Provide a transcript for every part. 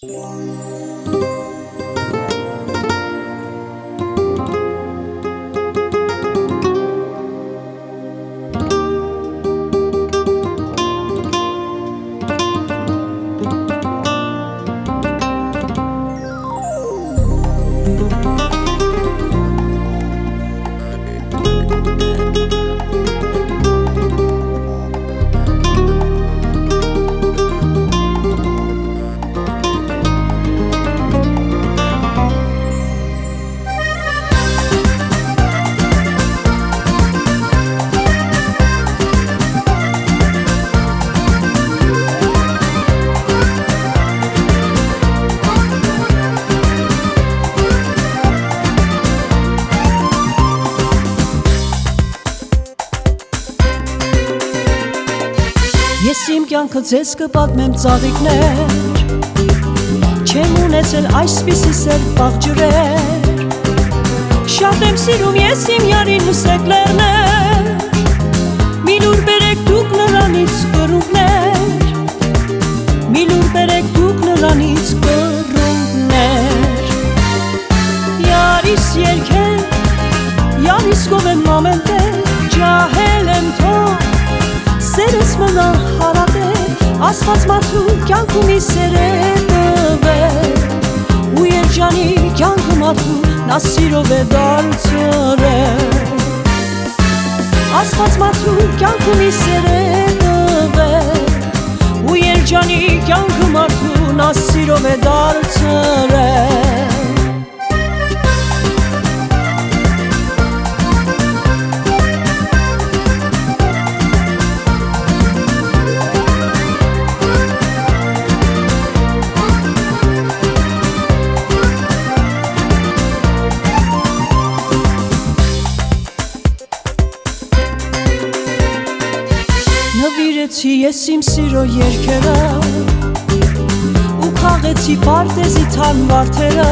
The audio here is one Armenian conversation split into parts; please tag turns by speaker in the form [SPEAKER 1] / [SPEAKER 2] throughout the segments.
[SPEAKER 1] Ես իմ կյանքը ձեզ կպատմեմ ծաղիկներ, չեմ ունեցել այսպիսի սեր պաղ ջրեր, շատ եմ սիրում ես իմ յարին հսեկ լեռներ, մի լուր բերեք դուք նրանից կռունգներ, մի լուր բերեք դուք նրանից կռունգներ, յարիս երգեր, յարիս գովեմ ամենտեղ, ջահել եմ թող Սերս մնա հարատել, ասված մարդու կյանքում ի սեր է տվել Ու երջանի կյանքը մարդու նա սիրով է դարձրել Ասված մարդու կյանքում ի սեր է տվել Ու երջանի կյանքը մարդու նա սիրով է դարձրել Նվիրեցի ես իմ սիրո երգերը Ու քաղեցի պարտեզի թարմ վարդերը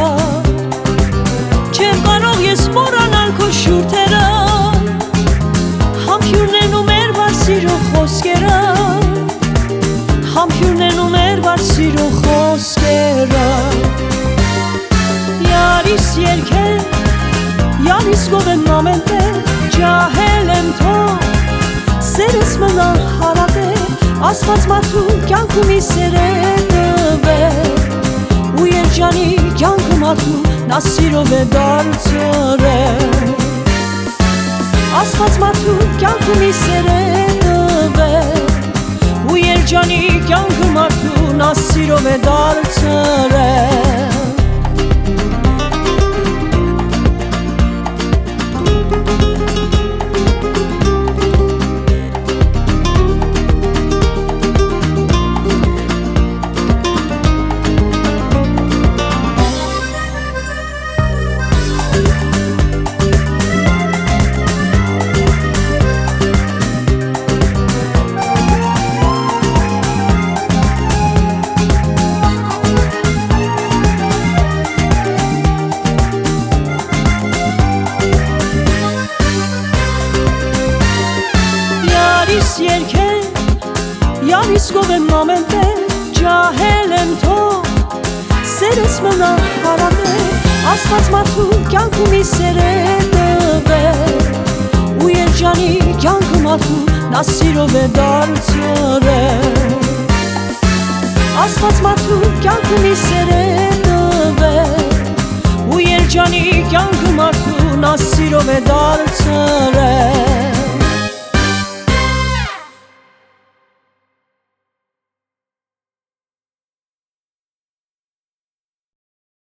[SPEAKER 1] Չեմ կարող ես մոռանալ քո շուրթերը Համբյուրն են ու մեր վար սիրո խոսքերը Համբյուրն են ու մեր վար սիրո խոսքերը Յարիս երգեր, յարիս գովեմ ամենտեղ Ջահել եմ թող Սերս մնա հարատել, ասված մարդու կյանքում ի սեր է տվել Ու երջանի կյանքը մարդու նա սիրով է դարձրել Ասված մարդու կյանքում ի սեր է տվել Ու երջանի կյանքը մարդու նա սիրով է դարձրել Յարիս գովեմ ամենտեղ, ջահել եմ թող Սերս մնա հարատել, ասված մարդու կյանքում ի սեր է տվել Ու երջանի կյանքը մարդու նա սիրով է դարձրել Ասված մարդու կյանքում ի սեր է տվել Ու երջանի կյանքը մարդու նա սիրով է դարձրել